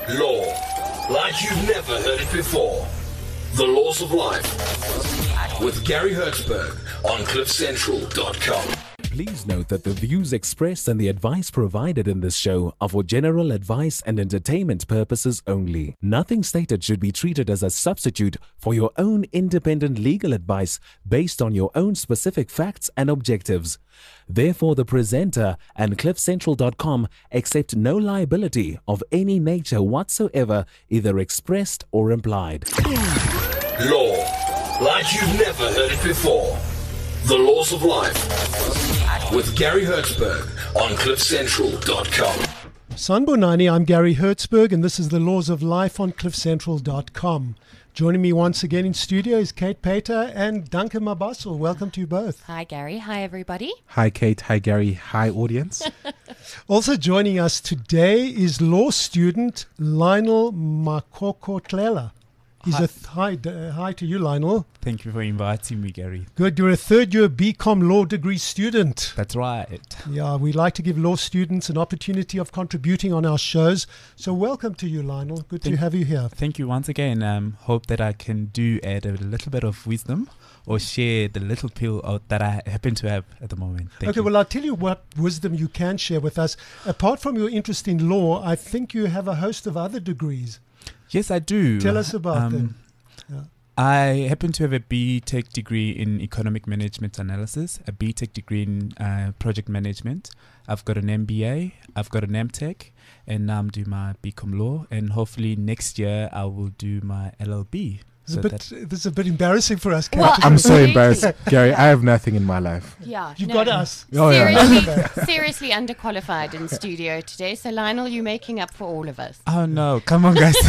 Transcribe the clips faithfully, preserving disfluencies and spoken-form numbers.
Law, like you've never heard it before. The Laws of Life with Gary Hertzberg on cliff central dot com. Please note that the views expressed and the advice provided in this show are for general advice and entertainment purposes only. Nothing stated should be treated as a substitute for your own independent legal advice based on your own specific facts and objectives. Therefore, the presenter and cliff central dot com accept no liability of any nature whatsoever, either expressed or implied. Law, like you've never heard it before. The Laws of Life with Gary Hertzberg on cliff central dot com. Sanbonani, I'm Gary Hertzberg, and this is The Laws of Life on cliff central dot com. Joining me once again in studio is Kate Pater and Duncan Mabaso. Welcome to you both. Hi, Gary. Hi, everybody. Hi, Kate. Hi, Gary. Hi, audience. Also joining us today is law student Lionel Makokotlela. He's Hi. a th- hi, uh, hi to you, Lionel. Thank you for inviting me, Gary. Good. You're a third-year B Com law degree student. That's right. Yeah, we like to give law students an opportunity of contributing on our shows. So welcome to you, Lionel. Good Thank- to have you here. Thank you once again. Um, hope that I can do add a little bit of wisdom or share the little pill out that I happen to have at the moment. Thank okay, you. well, I'll tell you what wisdom you can share with us. Apart from your interest in law, I think you have a host of other degrees. Yes, I do. Tell us about um, them. Yeah. I happen to have a B Tech degree in Economic Management Analysis, a B Tech degree in uh, Project Management. I've got an M B A, I've got an M Tech, and now I'm doing my B Com Law. And hopefully next year I will do my L L B. It's So a bit, that- this is a bit embarrassing for us, Kate. Well, I'm so Absolutely. embarrassed, Gary. I have nothing in my life. Yeah. You've no. got us. Oh, yeah. Seriously, seriously underqualified in studio today. So, Lionel, you're making up for all of us. Oh no, come on guys.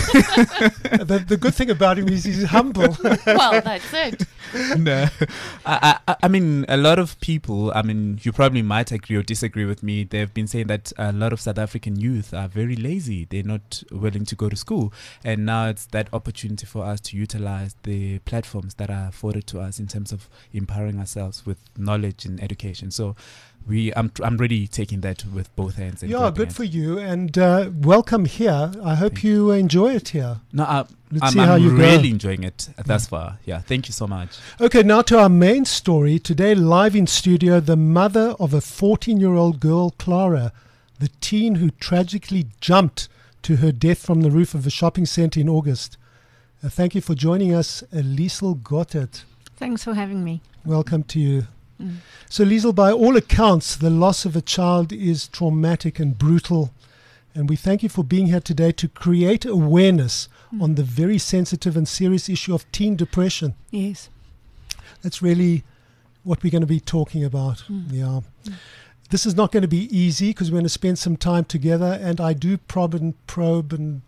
the, the good thing about him is he's humble. Well, that's it. No, I, I, I mean, a lot of people, I mean, you probably might agree or disagree with me. They've been saying that a lot of South African youth are very lazy. They're not willing to go to school. And now it's that opportunity for us to utilize the platforms that are afforded to us in terms of empowering ourselves with knowledge and education. So we, I'm, I'm really taking that with both hands. And Yeah, grabbing good it. for you. And uh, welcome here. I hope Thank you enjoy it here. No, I, Let's I'm, see how I'm you go. really enjoying it thus far. Yeah, thank you so much. Okay, now to our main story. Today, live in studio, the mother of a fourteen-year-old girl, Clara, the teen who tragically jumped to her death from the roof of a shopping centre in August. Uh, thank you for joining us, uh, Liesel Gottert. Thanks for having me. Welcome to you. Mm. So, Liesel, by all accounts, the loss of a child is traumatic and brutal. And we thank you for being here today to create awareness Mm. on the very sensitive and serious issue of teen depression. Yes. That's really what we're going to be talking about. Mm. Yeah. Mm. This is not going to be easy because we're going to spend some time together, and I do probe and probe and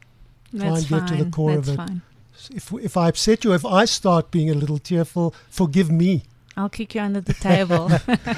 try That's and get fine. to the core That's of it. fine. If if I upset you, if I start being a little tearful, forgive me. I'll kick you under the table.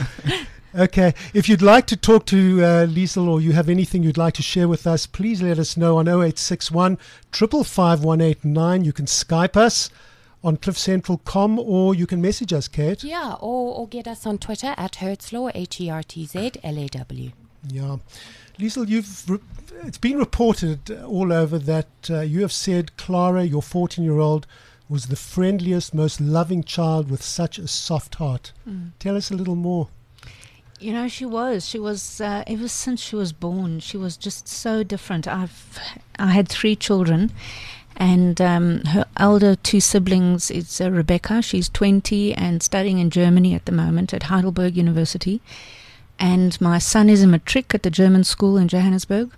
Okay. If you'd like to talk to uh, Liesel, or you have anything you'd like to share with us, please let us know on oh eight six one, five five five, one eight nine. You can Skype us on cliff central dot com, or you can message us, Kate. Yeah, or, or get us on Twitter at Hertzlaw, H E R T Z L A W. Yeah. Liesel, you've re- it's been reported all over that uh, you have said Clara, your fourteen-year-old, was the friendliest, most loving child with such a soft heart. Mm. Tell us a little more. You know, she was. She was, uh, ever since she was born, she was just so different. I've, I had three children, and um, her elder two siblings is uh, Rebecca. She's twenty and studying in Germany at the moment at Heidelberg University. And my son is a matric at the German school in Johannesburg.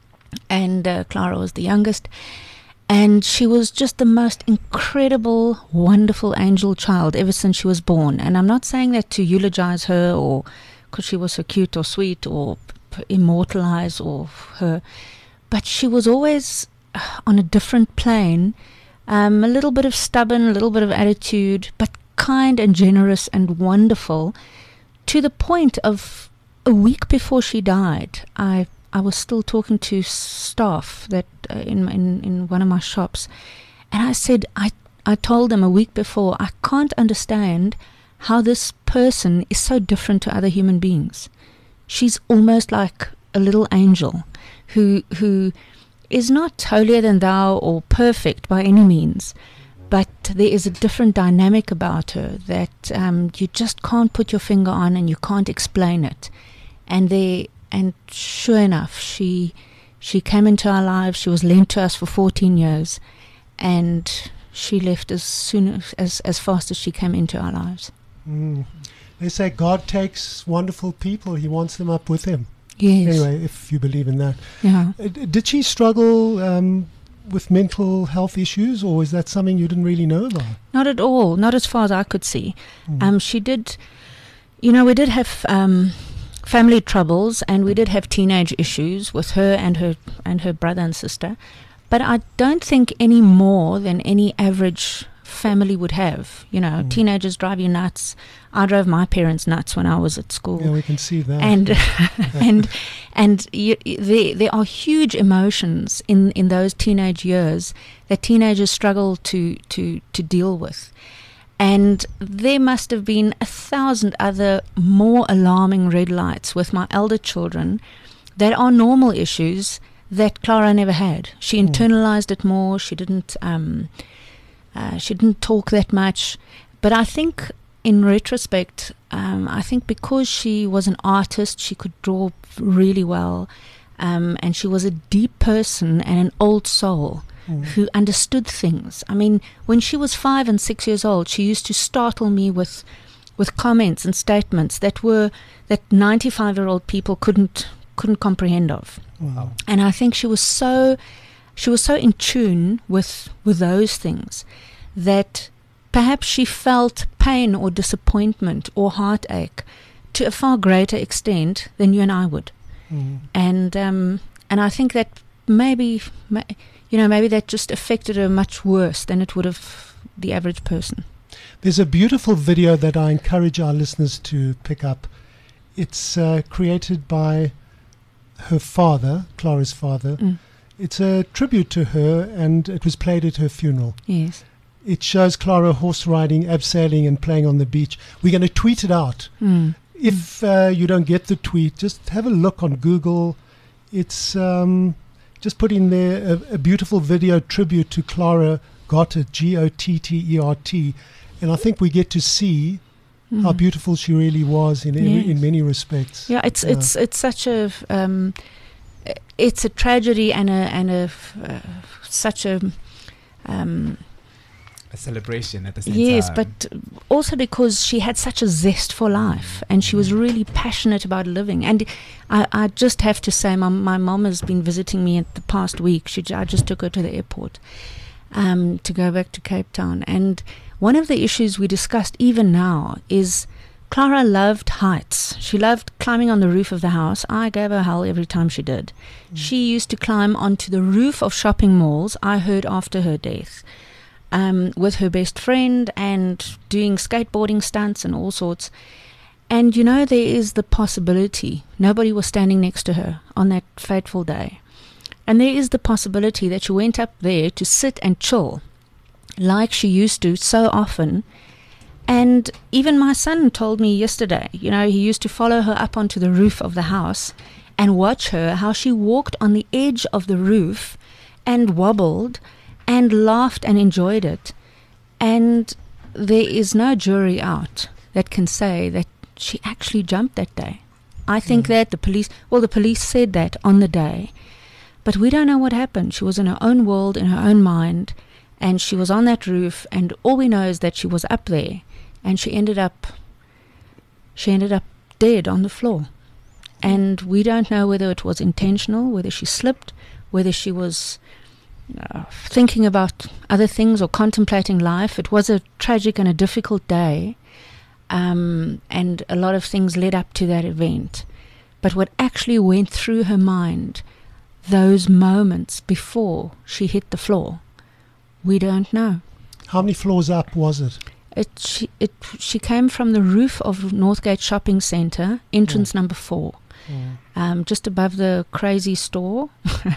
And uh, Clara was the youngest. And she was just the most incredible, wonderful angel child ever since she was born. And I'm not saying that to eulogize her or because she was so cute or sweet or p- immortalize or her. But she was always uh, on a different plane, um, a little bit of stubborn, a little bit of attitude, but kind and generous and wonderful, to the point of a week before she died, I I was still talking to staff that uh, in, in in one of my shops, and I said, I, I told them a week before, I can't understand how this person is so different to other human beings. She's almost like a little angel who who is not holier than thou or perfect by any means, but there is a different dynamic about her that um, you just can't put your finger on and you can't explain it. And they, and sure enough, she she came into our lives. She was lent to us for fourteen years, and she left as soon as as, as fast as she came into our lives. Mm. They say God takes wonderful people; He wants them up with Him. Yes. Anyway, if you believe in that. Yeah. Uh, d- did she struggle um, with mental health issues, or is that something you didn't really know about? Not at all. Not as far as I could see. Mm. Um, she did, you know, we did have um, family troubles, and we did have teenage issues with her and her and her brother and sister. But I don't think any more than any average family would have. You know, Mm. teenagers drive you nuts. I drove my parents nuts when I was at school. Yeah, we can see that. and and and you, there there are huge emotions in, in those teenage years that teenagers struggle to, to, to deal with. And there must have been a thousand other more alarming red lights with my elder children that are normal issues that Clara never had. She Mm. internalized it more. She didn't um, uh, she didn't talk that much. But I think in retrospect, um, I think because she was an artist, she could draw really well, um, and she was a deep person and an old soul Mm. who understood things. I mean, when she was five and six years old, she used to startle me with with comments and statements that were that ninety-five-year-old people couldn't couldn't comprehend of. Wow. And I think she was so she was so in tune with with those things that perhaps she felt pain or disappointment or heartache to a far greater extent than you and I would. Mm. And um, and I think that maybe, ma- you know, maybe that just affected her much worse than it would have the average person. There's a beautiful video that I encourage our listeners to pick up. It's uh, created by her father, Clara's father. Mm. It's a tribute to her, and it was played at her funeral. Yes. It shows Clara horse riding, abseiling, and playing on the beach. We're going to tweet it out. Mm. If uh, you don't get the tweet, just have a look on Google. It's um, just put in there a, a beautiful video tribute to Clara Gottert, G O T T E R T. And I think we get to see Mm. how beautiful she really was in every, Yes. in many respects. Yeah, it's Yeah. it's it's such a um, it's a tragedy and a and a uh, such a um, A celebration at the same yes, time. but also because she had such a zest for life and she was really passionate about living. And I, I just have to say, my my mom has been visiting me at the past week. She j- I just took her to the airport um, to go back to Cape Town, and one of the issues we discussed even now is Clara loved heights. She loved climbing on the roof of the house. I gave her hell every time she did. She used to climb onto the roof of shopping malls, I heard after her death, um, with her best friend and doing skateboarding stunts and all sorts. And you know, there is the possibility, nobody was standing next to her on that fateful day, and there is the possibility that she went up there to sit and chill like she used to so often. And even my son told me yesterday, you know, he used to follow her up onto the roof of the house and watch her, how she walked on the edge of the roof and wobbled and laughed and enjoyed it. And there is no jury out that can say that she actually jumped that day. I think that the police, well, the police said that on the day, but we don't know what happened. She was in her own world, in her own mind, and she was on that roof, and all we know is that she was up there, and she ended up she ended up dead on the floor. And we don't know whether it was intentional, whether she slipped, whether she was uh, thinking about other things or contemplating life. It was a tragic and a difficult day, um, and a lot of things led up to that event. But what actually went through her mind those moments before she hit the floor, we don't know. How many floors up was it? It she, it she came from the roof of Northgate Shopping Centre, entrance number four, um, just above the Crazy Store.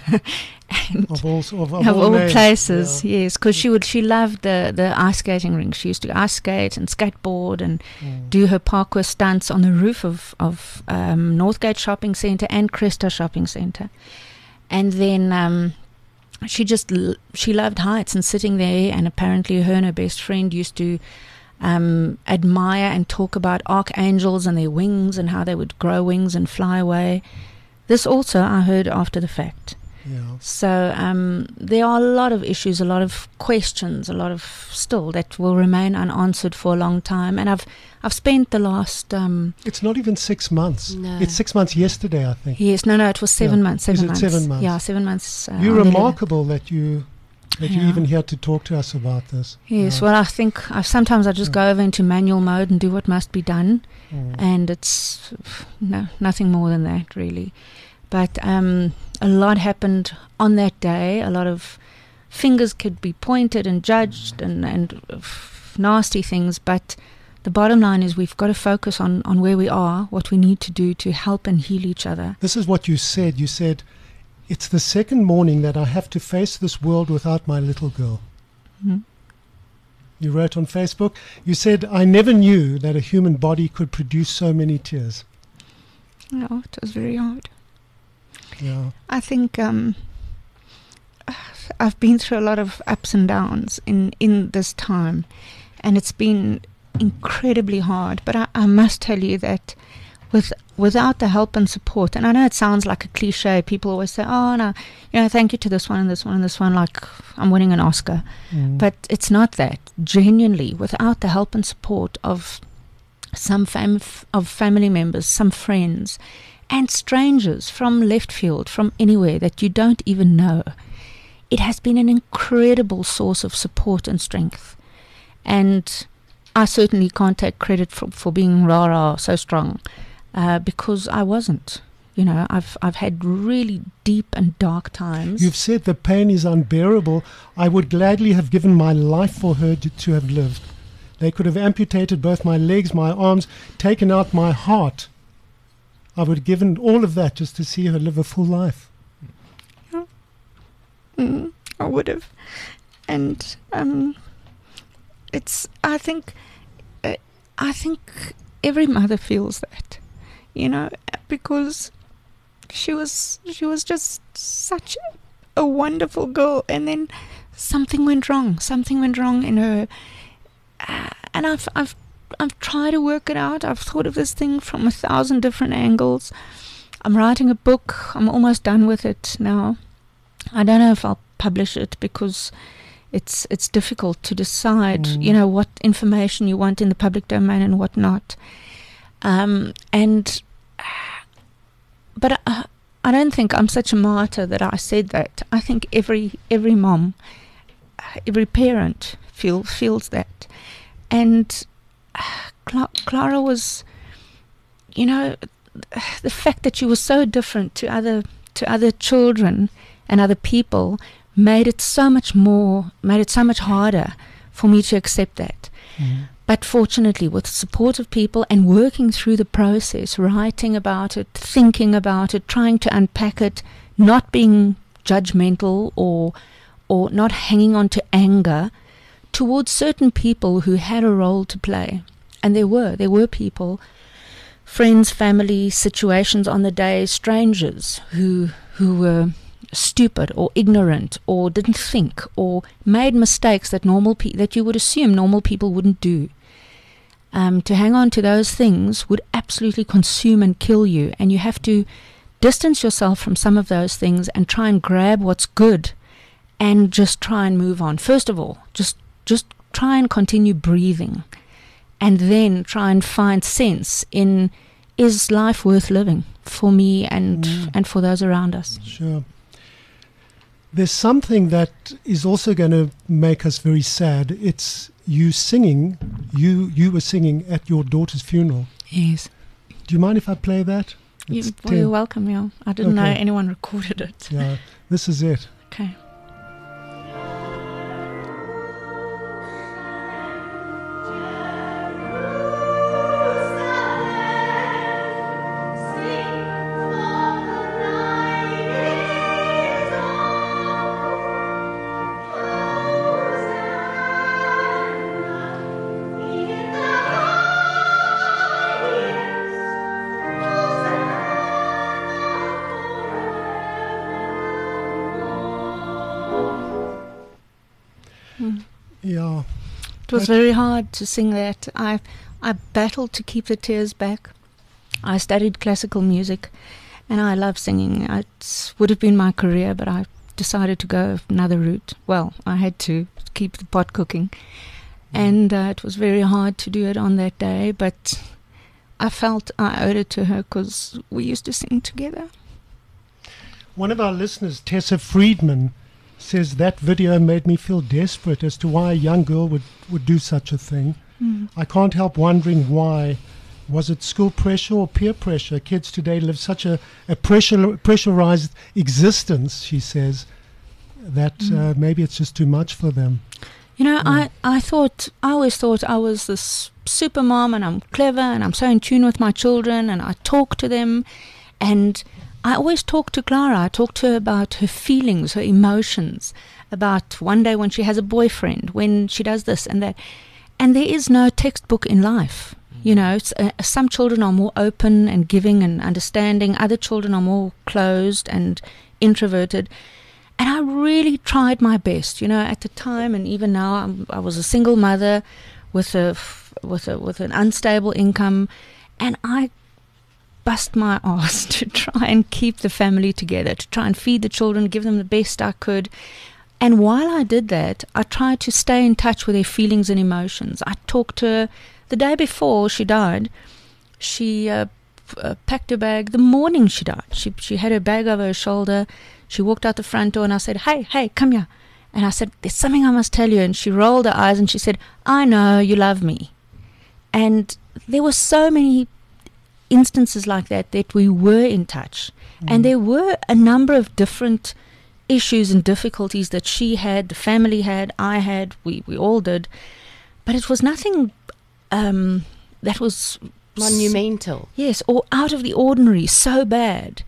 And Of all, of, of of all, all names, places, yeah. yes, because she would she loved the the ice skating rink. She used to ice skate and skateboard and Mm. do her parkour stunts on the roof of of um, Northgate Shopping Centre and Cresta Shopping Centre. And then um, she just l- she loved heights and sitting there, and apparently her and her best friend used to um, admire and talk about archangels and their wings and how they would grow wings and fly away. This also I heard after the fact. Yeah. So um, there are a lot of issues, a lot of questions, a lot of still that will remain unanswered for a long time. And I've I've spent the last um, It's not even six months. No. It's six months yesterday, I think. yes, no, no, it was seven Yeah. months. Seven Is it months. seven months? Yeah, seven months. Uh, You're on the remarkable that you that you Yeah. even here to talk to us about this. Yes, Yeah. well, I think I, sometimes I just Yeah. go over into manual mode and do what must be done, Mm. and it's no nothing more than that, really. But um, a lot happened on that day. A lot of fingers could be pointed and judged, and and uh, nasty things. But the bottom line is we've got to focus on on where we are, what we need to do to help and heal each other. This is what you said. You said, it's the second morning that I have to face this world without my little girl. Mhm. You wrote on Facebook, you said, I never knew that a human body could produce so many tears. Oh, it was very hard. Yeah. I think um, I've been through a lot of ups and downs in, in this time, and it's been incredibly hard. But I, I must tell you that with without the help and support, and I know it sounds like a cliche, people always say, oh, no, you know, thank you to this one and this one and this one, like I'm winning an Oscar. Mm. But it's not that. Genuinely, without the help and support of some fam- of family members, some friends, and strangers from left field, from anywhere that you don't even know, it has been an incredible source of support and strength. And I certainly can't take credit for, for being rah-rah, so strong, uh, because I wasn't. You know, I've I've had really deep and dark times. You've said the pain is unbearable. I would gladly have given my life for her to, to have lived. They could have amputated both my legs, my arms, taken out my heart. I would have given all of that just to see her live a full life. Mm, I would have. And um, it's, I think, uh, I think every mother feels that, you know, because she was, she was just such a wonderful girl, and then something went wrong. Something went wrong in her, uh, and I've, I've, I've tried to work it out. I've thought of this thing from a thousand different angles. I'm writing a book. I'm almost done with it now. I don't know if I'll publish it because it's it's difficult to decide, Mm. you know, what information you want in the public domain and what not. Um, and but I, I don't think I'm such a martyr that I said that. I think every every mom, every parent feel feels that. And Cla- Clara was, you know, the fact that she was so different to other to other children and other people made it so much more, made it so much harder for me to accept that. Mm. But fortunately, with support of people and working through the process, writing about it, thinking about it, trying to unpack it, not being judgmental or or not hanging on to anger towards certain people who had a role to play. And there were, there were people, friends, family, situations on the day, strangers who who were stupid or ignorant or didn't think or made mistakes that normal pe- that you would assume normal people wouldn't do. Um, to hang on to those things would absolutely consume and kill you, and you have to distance yourself from some of those things and try and grab what's good and just try and move on. First of all, just just try and continue breathing, and then try and find sense in, is life worth living for me and Mm. and for those around us? Sure. There's something that is also going to make us very sad. It's you singing, you you were singing at your daughter's funeral. Yes. Do you mind if I play that? You, It's well, you're ten. welcome, yeah. I didn't know Okay. anyone recorded it. Yeah, this is it. Okay. Mm. Yeah. It was That- very hard to sing that. I I battled to keep the tears back. I studied classical music, and I love singing. It would have been my career, but I decided to go another route. Well, I had to keep the pot cooking, and uh, it was very hard to do it on that day, but I felt I owed it to her because we used to sing together. One of our listeners, Tessa Friedman, says that video made me feel desperate as to why a young girl would, would do such a thing. Mm. I can't help wondering why. Was it school pressure or peer pressure? Kids today live such a, a pressure, pressurized existence, she says, that Mm. uh, maybe it's just too much for them. You know, Mm. I, I thought, I always thought I was this super mom and I'm clever and I'm so in tune with my children and I talk to them. And I always talk to Clara. I talk to her about her feelings, her emotions, about one day when she has a boyfriend, when she does this and that. And there is no textbook in life. You know, it's, uh, some children are more open and giving and understanding. Other children are more closed and introverted. And I really tried my best, you know, at the time and even now. I'm, I was a single mother with a with a with an unstable income, and I bust my ass to try and keep the family together, to try and feed the children, give them the best I could. And while I did that, I tried to stay in touch with their feelings and emotions. I talked to her the day before she died. She uh, p- uh, packed her bag the morning she died. She she had her bag over her shoulder. She walked out the front door and I said, hey, hey, come here. And I said, there's something I must tell you. And she rolled her eyes and she said, I know you love me. And there were so many instances like that that we were in touch. Mm. And there were a number of different issues and difficulties that she had, the family had, I had, we, we all did. But it was nothing um, that was... Monumental. S- yes, or out of the ordinary, so bad.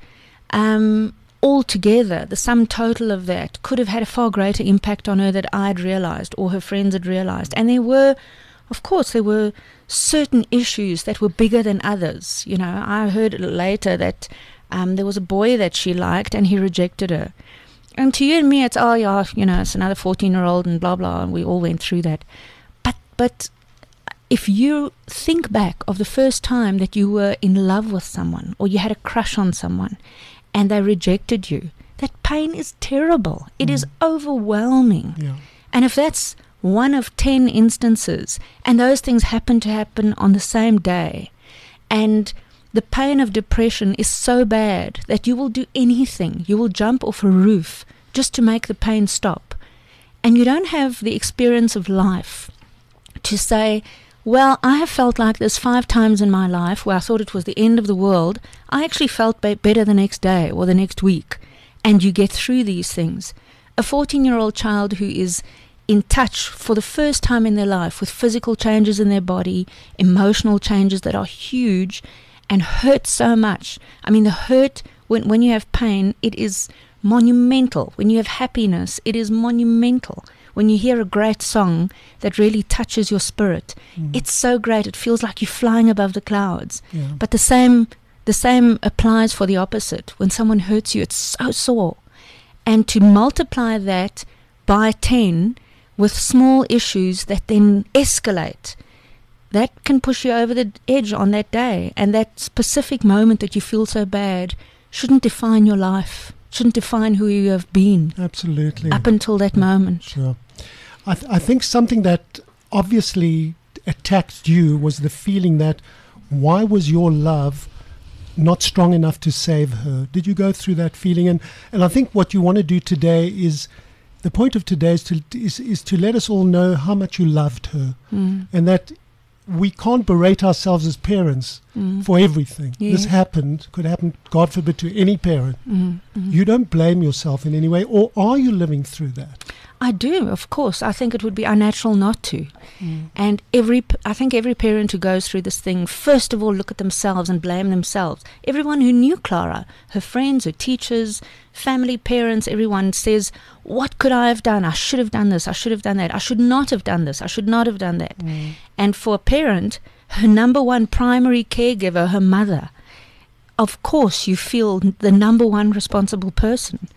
Um... Altogether, the sum total of that could have had a far greater impact on her that I'd realized or her friends had realized. And there were, of course, there were certain issues that were bigger than others. You know, I heard later that um, there was a boy that she liked and he rejected her. And to you and me, it's, oh, yeah, you know, it's another fourteen-year-old and blah, blah, and we all went through that. But, but if you think back of the first time that you were in love with someone or you had a crush on someone, and they rejected you, that pain is terrible. It Mm. is overwhelming. Yeah. And if that's one of ten instances, and those things happen to happen on the same day, and the pain of depression is so bad that you will do anything, you will jump off a roof just to make the pain stop, and you don't have the experience of life to say, well, I have felt like this five times in my life where I thought it was the end of the world. I actually felt be- better the next day or the next week. And you get through these things. A fourteen-year-old child who is in touch for the first time in their life with physical changes in their body, emotional changes that are huge and hurt so much. I mean, the hurt, when, when you have pain, it is monumental. When you have happiness, it is monumental. When you hear a great song that really touches your spirit, Mm. it's so great. It feels like you're flying above the clouds. Yeah. But the same, the same applies for the opposite. When someone hurts you, it's so sore. And to multiply that by ten with small issues that then escalate, that can push you over the edge on that day. And that specific moment that you feel so bad shouldn't define your life, shouldn't define who you have been Absolutely. up until that moment. Sure. I, th- I think something that obviously attacked you was the feeling that why was your love not strong enough to save her? Did you go through that feeling? And and I think what you want to do today is, the point of today is to is, is to let us all know how much you loved her, Mm. and that we can't berate ourselves as parents Mm. for everything. Yes. This happened, could happen, God forbid, to any parent. Mm. Mm. You don't blame yourself in any way, or are you living through that? I do, of course. I think it would be unnatural not to. And every, p- I think every parent who goes through this thing, first of all, look at themselves and blame themselves. Everyone who knew Clara, her friends, her teachers, family, parents, everyone says, what could I have done? I should have done this. I should have done that. I should not have done this. I should not have done that. And for a parent, her number one primary caregiver, her mother, of course you feel the number one responsible person.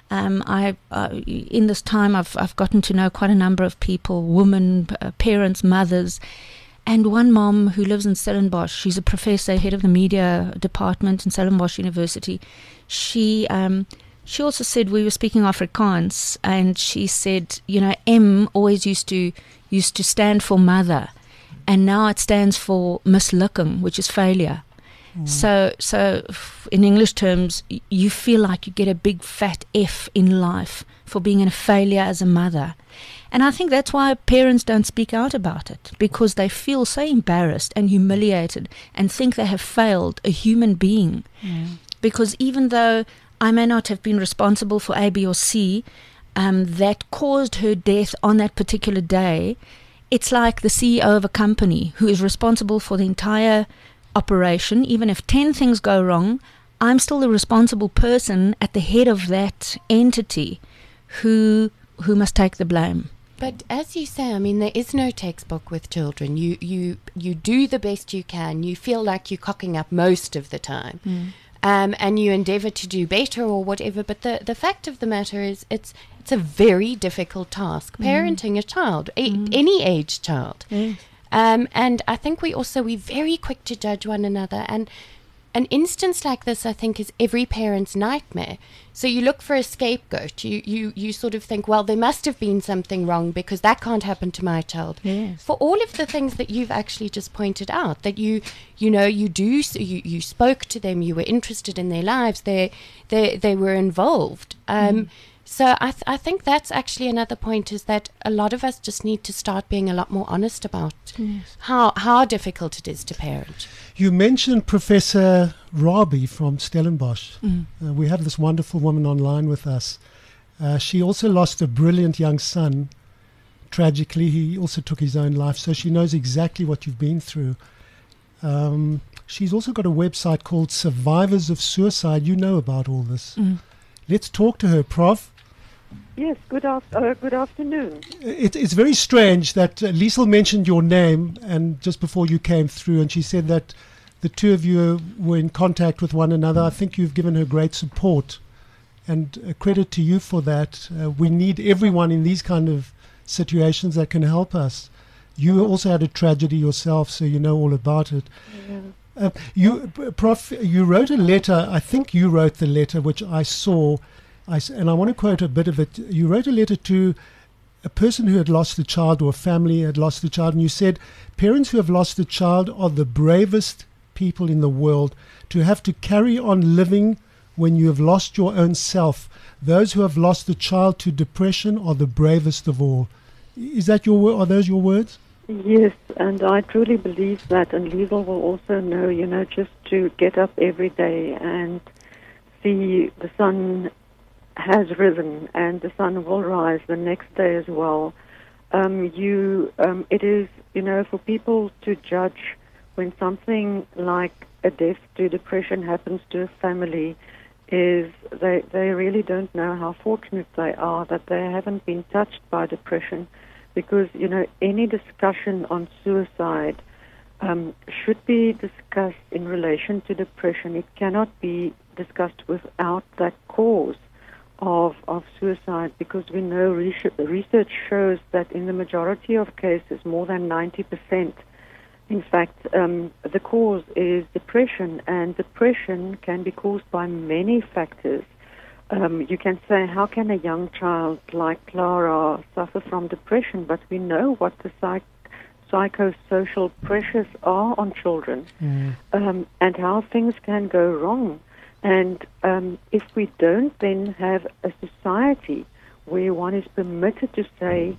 Um, I, uh, in this time, I've I've gotten to know quite a number of people, women, uh, parents, mothers, and one mom who lives in Stellenbosch. She's a professor, head of the media department in Stellenbosch University. She um, she also said, we were speaking Afrikaans, and she said, you know, M always used to used to stand for mother, and now it stands for mislukking, which is failure. So, so f- in English terms, y- you feel like you get a big fat F in life for being a failure as a mother. And I think that's why parents don't speak out about it, because they feel so embarrassed and humiliated and think they have failed a human being. Mm. Because even though I may not have been responsible for A, B, or C, um, that caused her death on that particular day, it's like the C E O of a company who is responsible for the entire operation. Even if ten things go wrong, I'm still the responsible person at the head of that entity who who must take the blame. But as you say, I mean, there is no textbook with children. You you you do the best you can. You feel like you're cocking up most of the time. Mm. Um, and you endeavor to do better or whatever. But the, the fact of the matter is it's it's a very difficult task, parenting a child, a, any age child. Yes. Um, and I think we also, we're very quick to judge one another. And an instance like this, I think, is every parent's nightmare. So you look for a scapegoat. You, you, you sort of think, well, there must have been something wrong because that can't happen to my child. Yes. For all of the things that you've actually just pointed out, that you, you know, you do, so you, you spoke to them, you were interested in their lives, they, they, they were involved. Um, Mm. So I, th- I think that's actually another point, is that a lot of us just need to start being a lot more honest about Yes. how how difficult it is to parent. You mentioned Professor Rabi from Stellenbosch. Mm. Uh, we have this wonderful woman online with us. Uh, she also lost a brilliant young son. Tragically, he also took his own life, so she knows exactly what you've been through. Um, she's also got a website called Survivors of Suicide. You know about all this. Mm. Let's talk to her, Prof. Yes, good, af- uh, good afternoon. It, it's very strange that uh, Liesel mentioned your name and just before you came through, and she said that the two of you were in contact with one another. I think you've given her great support, and uh, credit to you for that. Uh, we need everyone in these kind of situations that can help us. You also had a tragedy yourself, so you know all about it. Yeah. Uh, you, P- Prof, you wrote a letter. I think you wrote the letter, which I saw. I, s- and I want to quote a bit of it. You wrote a letter to a person who had lost a child, or a family had lost a child, and you said, parents who have lost a child are the bravest people in the world. To have to carry on living when you have lost your own self. Those who have lost a child to depression are the bravest of all. Is that your wo- Are those your words? Yes, and I truly believe that, and Liesel will also know, you know, just to get up every day and see the sun has risen and the sun will rise the next day as well. Um, you, um, it is, you know, for people to judge when something like a death to depression happens to a family, is they they really don't know how fortunate they are that they haven't been touched by depression, because, you know, any discussion on suicide um, should be discussed in relation to depression. It cannot be discussed without that cause of of suicide, because we know research, research shows that in the majority of cases, more than ninety percent, in fact, um, the cause is depression, and depression can be caused by many factors. Um, you can say, how can a young child like Clara suffer from depression? But we know what the psych- psychosocial pressures are on children, Mm. um, and how things can go wrong. And um, if we don't then have a society where one is permitted to say,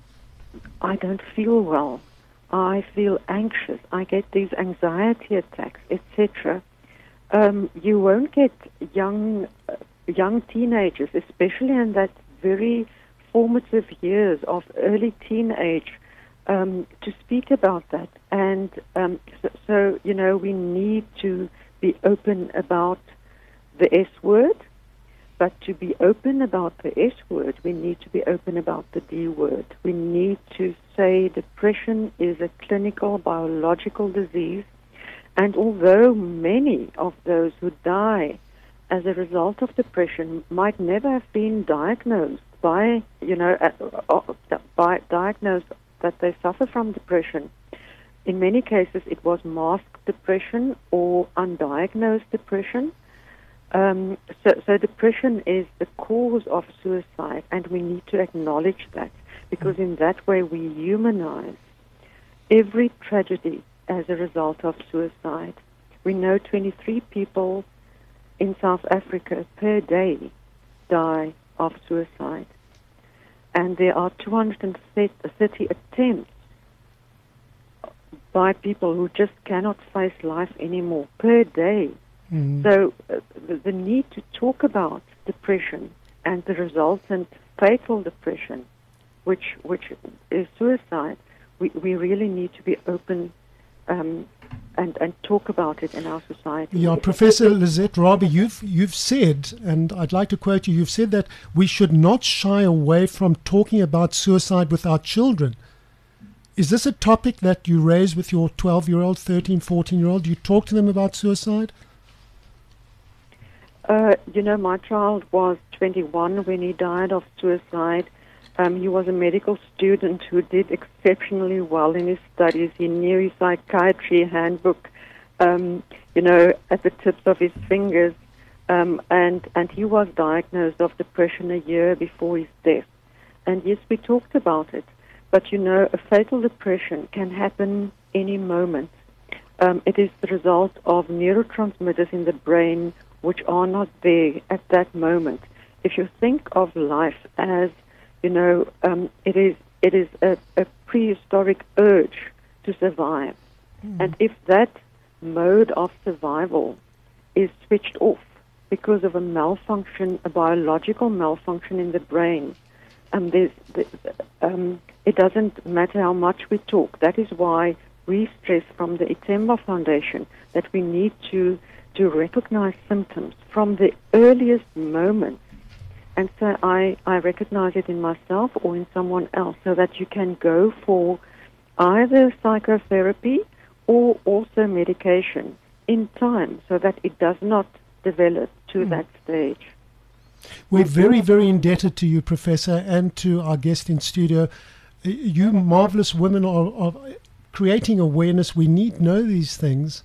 I don't feel well, I feel anxious, I get these anxiety attacks, et cetera, um, you won't get young uh, young teenagers, especially in that very formative years of early teenage, um, to speak about that. And um, so, so, you know, we need to be open about the S word, but to be open about the S word, we need to be open about the D word. We need to say depression is a clinical biological disease, and although many of those who die as a result of depression might never have been diagnosed by, you know, uh, uh, by diagnosed that they suffer from depression. In many cases, it was masked depression or undiagnosed depression. Um, so, so depression is the cause of suicide, and we need to acknowledge that, because in that way we humanize every tragedy as a result of suicide. We know twenty-three people in South Africa per day die of suicide, and there are two hundred thirty attempts by people who just cannot face life anymore per day. Mm. So uh, the, the need to talk about depression and the resultant fatal depression, which which is suicide, we, we really need to be open um, and, and talk about it in our society. Yeah, Professor Lizette Rabie, you've, you've said, and I'd like to quote you, you've said that we should not shy away from talking about suicide with our children. Is this a topic that you raise with your twelve-year-old, thirteen, fourteen-year-old? Do you talk to them about suicide? Uh, you know, my child was twenty-one when he died of suicide. Um, he was a medical student who did exceptionally well in his studies. He knew his psychiatry handbook, um, you know, at the tips of his fingers. Um, and, and he was diagnosed of depression a year before his death. And yes, we talked about it. But, you know, a fatal depression can happen any moment. Um, it is the result of neurotransmitters in the brain which are not there at that moment. If you think of life as, you know, um, it is it is a, a prehistoric urge to survive. Mm. And if that mode of survival is switched off because of a malfunction, a biological malfunction in the brain, um, there's, um, it doesn't matter how much we talk. That is why we stress from the Itemba Foundation that we need to to recognize symptoms from the earliest moments. And so I, I recognize it in myself or in someone else, so that you can go for either psychotherapy or also medication in time, so that it does not develop to mm. that stage. We're very, very indebted to you, Professor, and to our guest in studio. You marvelous women are, are creating awareness. We need to know these things.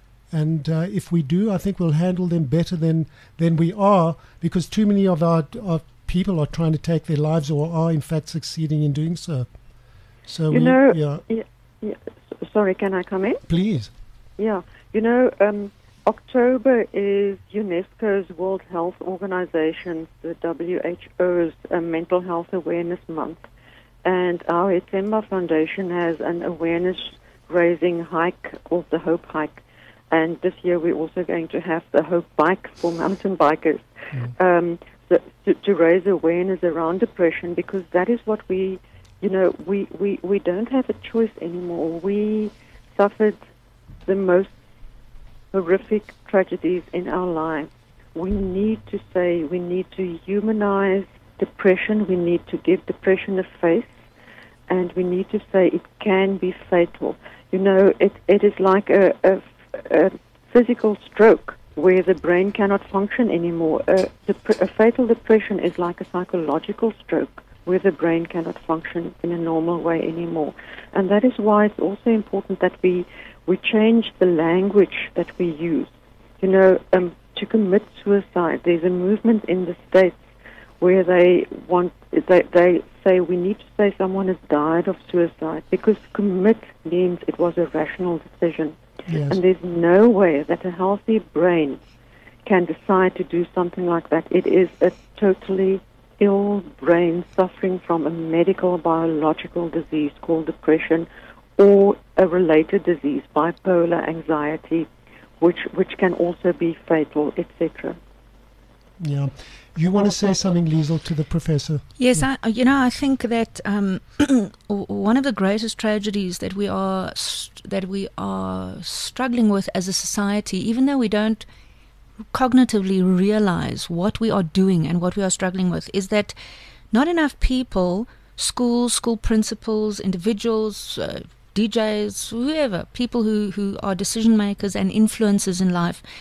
And uh, if we do, I think we'll handle them better than, than we are, because too many of our, our people are trying to take their lives, or are in fact succeeding in doing so. So you we, know, yeah. yeah, yeah. Sorry, can I come in? Please. Yeah, you know, um, October is UNESCO's World Health Organization, the W H O's uh, Mental Health Awareness Month, and our Itemba Foundation has an awareness-raising hike called the Hope Hike. And this year we're also going to have the Hope Bike for mountain bikers, mm. um, so, to, to raise awareness around depression, because that is what we, you know, we, we, we don't have a choice anymore. We suffered the most horrific tragedies in our lives. We need to say, we need to humanize depression, we need to give depression a face, and we need to say it can be fatal. You know, it, it is like a, a a physical stroke where the brain cannot function anymore. Uh, dep- a fatal depression is like a psychological stroke where the brain cannot function in a normal way anymore. And that is why it's also important that we, we change the language that we use. You know, um, to commit suicide, there's a movement in the States where they want, they, they say we need to say someone has died of suicide, because commit means it was a rational decision. Yes. And there's no way that a healthy brain can decide to do something like that. It is a totally ill brain suffering from a medical biological disease called depression, or a related disease, bipolar anxiety, which which can also be fatal, et cetera. Yeah. You want to say something, Liesl, to the professor? Yes, I, you know, I think that um, one of the greatest tragedies that we are st- that we are struggling with as a society, even though we don't cognitively realize what we are doing and what we are struggling with, is that not enough people, schools, school principals, individuals, uh, D Js, whoever, people who, who are decision makers and influencers in life,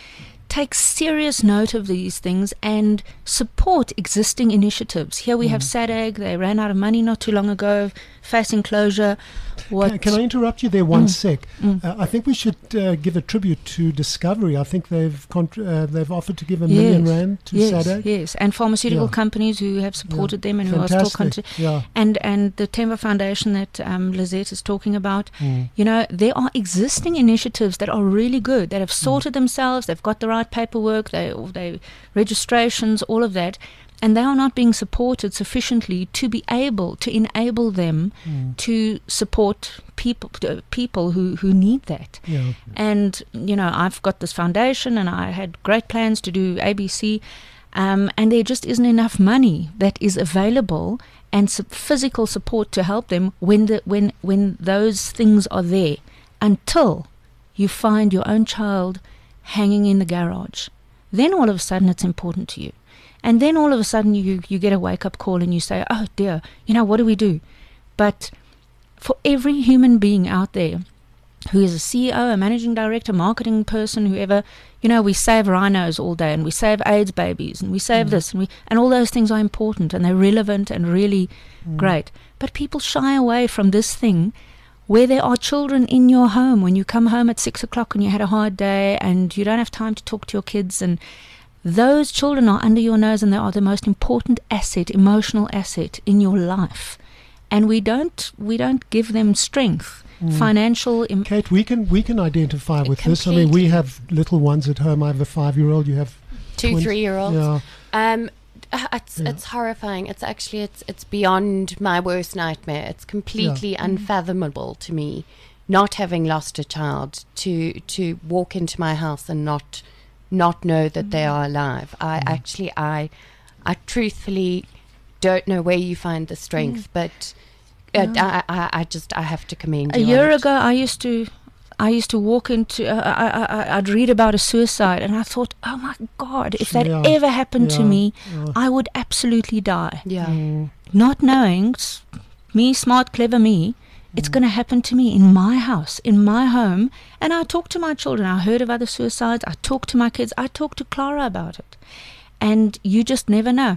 take serious note of these things and support existing initiatives. Here we Mm. have SADAG. They ran out of money not too long ago, facing closure. What Can, can I interrupt you there one Mm. sec? Mm. Uh, I think we should uh, give a tribute to Discovery. I think they've contr- uh, they've offered to give a million Yes. rand to yes, SADAG. yes, and pharmaceutical Yeah. companies who have supported them and who are still Fantastic. continuing. Yeah. And and the Temba Foundation that um, Lizette is talking about, Mm. you know, there are existing initiatives that are really good, that have sorted themselves, they've got the right paperwork, they, they registrations, all of that, and they are not being supported sufficiently to be able to enable them Mm. to support people uh, people who, who need that. Yeah. And, you know, I've got this foundation and I had great plans to do A B C, um, and there just isn't enough money that is available and su- physical support to help them when the when when those things are there, until you find your own child hanging in the garage. Then all of a sudden it's important to you. And then all of a sudden you, you get a wake-up call and you say, oh dear, you know, what do we do? But for every human being out there who is a C E O, a managing director, marketing person, whoever, you know, we save rhinos all day and we save AIDS babies and we save Mm. this and we and all those things are important and they're relevant and really Mm. great. But people shy away from this thing where there are children in your home when you come home at six o'clock and you had a hard day and you don't have time to talk to your kids, and those children are under your nose and they are the most important asset, emotional asset in your life. And we don't we don't give them strength, Mm. financial. Im- Kate, we can we can identify with this. I mean, we Completely. have little ones at home. I have a five-year-old. You have Two, twins. three-year-olds. Yeah. Um, uh, it's Yeah. it's horrifying. It's actually it's it's beyond my worst nightmare. It's completely unfathomable to me, not having lost a child, to to walk into my house and not not know that they are alive. I actually I I truthfully don't know where you find the strength, but uh, I, I I just I have to commend A you. year on it. ago, I used to, I used to walk into, uh, I, I, I- I'd read about a suicide, and I thought, oh my God, if that Yeah. ever happened to Yeah. me, Yeah. I would absolutely die. Yeah. Mm. Not knowing, s- me, smart, clever me, it's going to happen to me in my house, in my home. And I talk to my children. I heard of other suicides. I talk to my kids. I talk to Clara about it. And you just never know.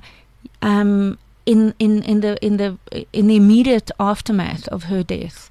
Um, in, in, in the in the in the immediate aftermath of her death,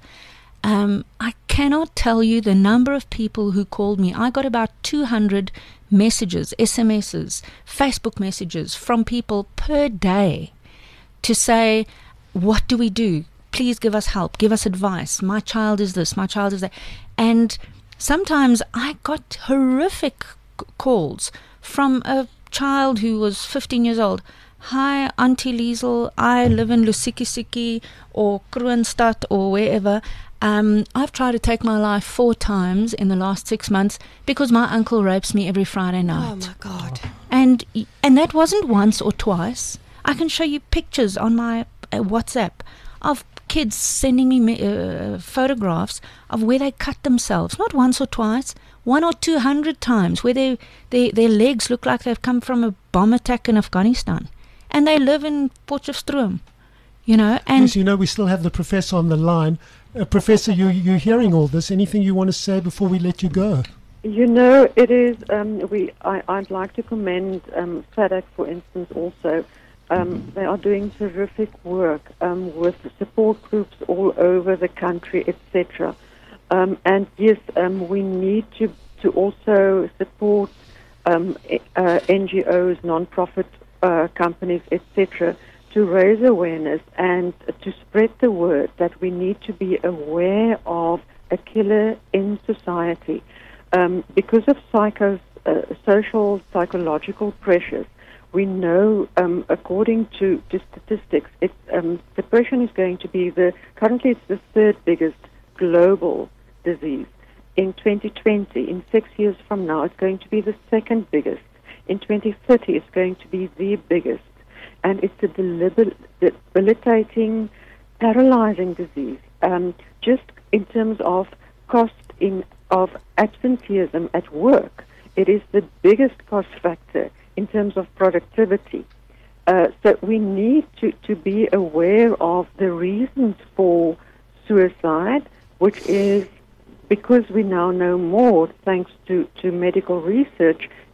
um, I cannot tell you the number of people who called me. I got about two hundred messages, S M Ses, Facebook messages from people per day to say, what do we do? Please give us help, give us advice. My child is this, my child is that. And sometimes I got horrific c- calls from a child who was fifteen years old. Hi, Auntie Liesel, I live in Lusikisiki or Kroonstad or wherever. Um, I've tried to take my life four times in the last six months because my uncle rapes me every Friday night. Oh my God. And and that wasn't once or twice. I can show you pictures on my uh, WhatsApp of kids sending me me- uh, photographs of where they cut themselves, not once or twice, one or two hundred times, where they, they, their legs look like they've come from a bomb attack in Afghanistan. And they live in Potchefstroom, you know. And Yes, you know, we still have the professor on the line. Uh, professor, you, you're hearing all this. Anything you want to say before we let you go? You know, it is. Um, we. I, I'd like to commend um, SADAG, for instance, also. Um, they are doing terrific work um, with support groups all over the country, et cetera. Um, and yes, um, we need to to also support um, uh, N G Os, non-profit uh, companies, et cetera, to raise awareness and to spread the word that we need to be aware of a killer in society. Um, because of psycho, uh, social, psychological pressures, we know, um, according to, to statistics, it, um, depression is going to be the, currently it's the third biggest global disease. In twenty twenty, in six years from now, it's going to be the second biggest. In twenty thirty, it's going to be the biggest. And it's a deliber- debilitating, paralyzing disease. Um, just in terms of cost in of absenteeism at work, it is the biggest cost factor in terms of productivity. Uh, so we need to, to be aware of the reasons for suicide, which is because we now know more, thanks to, to medical research,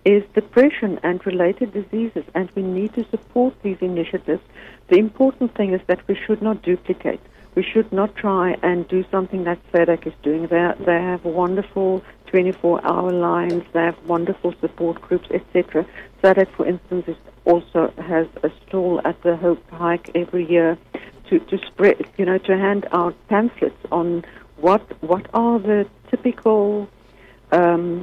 is depression and related diseases, and we need to support these initiatives. The important thing is that we should not duplicate. We should not try and do something that S A D C is doing. They, they have wonderful twenty-four hour lines, they have wonderful support groups, et cetera. S A D C, for instance, is also has a stall at the Hope Hike every year to, to spread, you know, to hand out pamphlets on what what are the typical, um,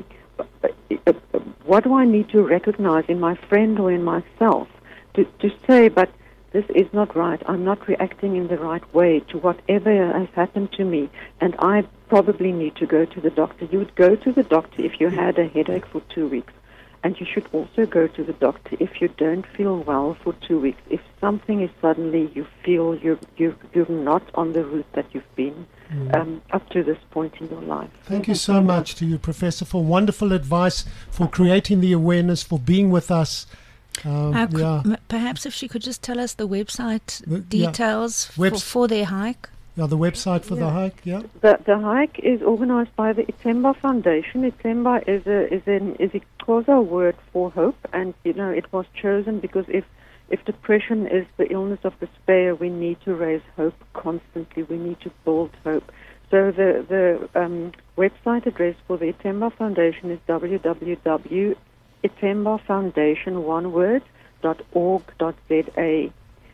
what do I need to recognize in my friend or in myself to, to say, but this is not right. I'm not reacting in the right way to whatever has happened to me, and I probably need to go to the doctor. You would go to the doctor if you had a headache for two weeks, and you should also go to the doctor if you don't feel well for two weeks. If something is suddenly you feel you're, you're, you're not on the route that you've been mm. um, up to this point in your life. Thank you so much to you, Professor, for wonderful advice, for creating the awareness, for being with us. Um, uh, yeah. m- perhaps if she could just tell us the website The- details yeah. for, Webs- for their hike. Yeah, the website for the Yeah. hike, yeah. The, the hike is organized by the Itemba Foundation. Itemba is a is an is a Xhosa word for hope, and you know it was chosen because if if depression is the illness of despair, we need to raise hope constantly. We need to build hope. So the the um, website address for the Itemba Foundation is w w w dot itemba foundation one word dot org dot z a.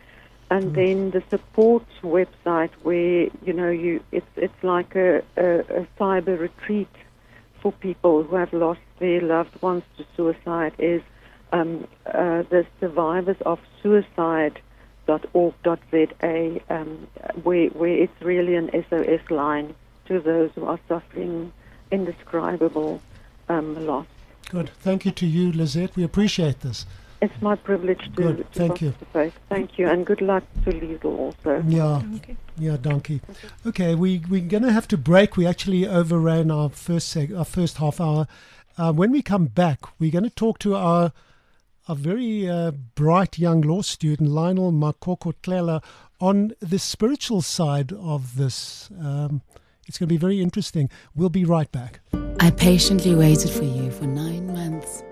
And then the support website, where you know you it's it's like a, a, a cyber retreat for people who have lost their loved ones to suicide, is um, uh, the survivors of suicide dot org dot z a, um, where where it's really an S O S line to those who are suffering indescribable um, loss. Good. Thank you to you, Lizette. We appreciate this. It's my privilege to, Good. to Thank you. participate. Thank you, and good luck to Liesl also. Yeah, Okay. yeah, donkey. Okay, we we're gonna have to break. We actually overran our first seg- our first half hour. Uh, when we come back, we're going to talk to our a very uh, bright young law student, Lionel Makoko-Tlela, on the spiritual side of this. Um, it's going to be very interesting. We'll be right back. I patiently waited for you for nine months.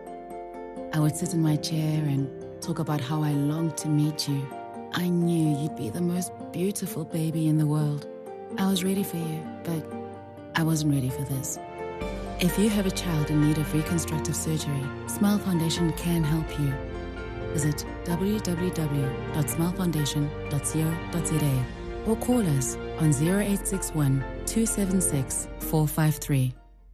I would sit in my chair and talk about how I longed to meet you. I knew you'd be the most beautiful baby in the world. I was ready for you, but I wasn't ready for this. If you have a child in need of reconstructive surgery, Smile Foundation can help you. Visit w w w dot smile foundation dot co dot z a or call us on zero eight six one, two seven six, four five three.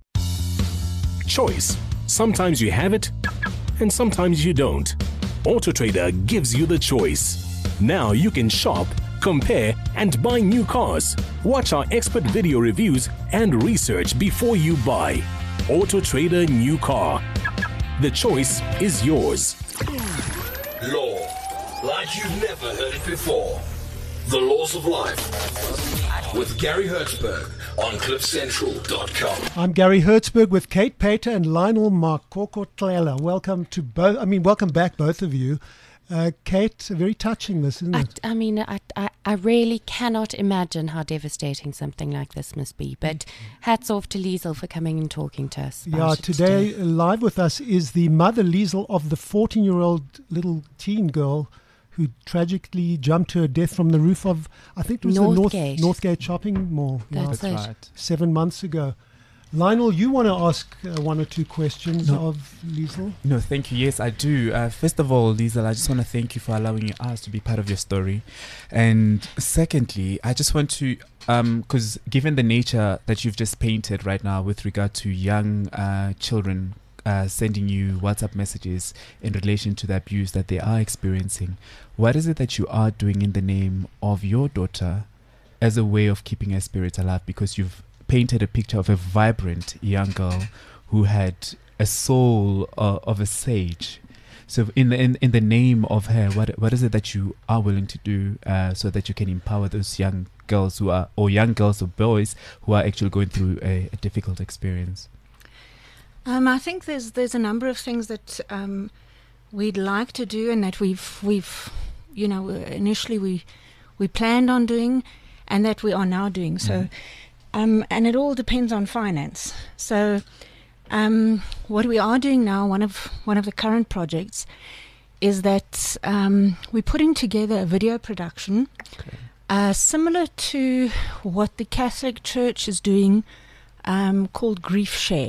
Choice. Sometimes you have it, and sometimes you don't. AutoTrader gives you the choice. Now you can shop, compare, and buy new cars. Watch our expert video reviews and research before you buy. AutoTrader New Car. The choice is yours. Law, like you've never heard it before. The Laws of Life with Gary Hertzberg on cliff central dot com. I'm Gary Hertzberg with Kate Pater and Lionel Makoko-Tlela. Welcome to both. I mean, welcome back, both of you. Uh, Kate, very touching this, isn't I, it? I mean, I, I, I really cannot imagine how devastating something like this must be. But hats off to Liesl for coming and talking to us. about Yeah, it today uh, live with us is the mother, Liesl, of the fourteen-year-old little teen girl who tragically jumped to her death from the roof of, I think it was Northgate. the North, Northgate shopping mall. yeah, That's That's it. right. seven months ago. Lionel, you want to ask uh, one or two questions No. of Liesl? No, thank you. Yes, I do. Uh, first of all, Liesl, I just want to thank you for allowing us to be part of your story. And secondly, I just want to, because given the nature that you've just painted right now with regard to young uh, children uh, sending you WhatsApp messages in relation to the abuse that they are experiencing, what is it that you are doing in the name of your daughter as a way of keeping her spirit alive? Because you've painted a picture of a vibrant young girl who had a soul uh, of a sage. So in the in, in the name of her, what what is it that you are willing to do uh, so that you can empower those young girls who are, or young girls or boys who are actually going through a, a difficult experience? Um, I think there's there's a number of things that um, we'd like to do, and that we've we've you know initially we we planned on doing, and that we are now doing. So, Mhm. um, and it all depends on finance. So, Um, what we are doing now, one of one of the current projects, is that um, we're putting together a video production okay. uh, similar to what the Catholic Church is doing, um, called Grief Share.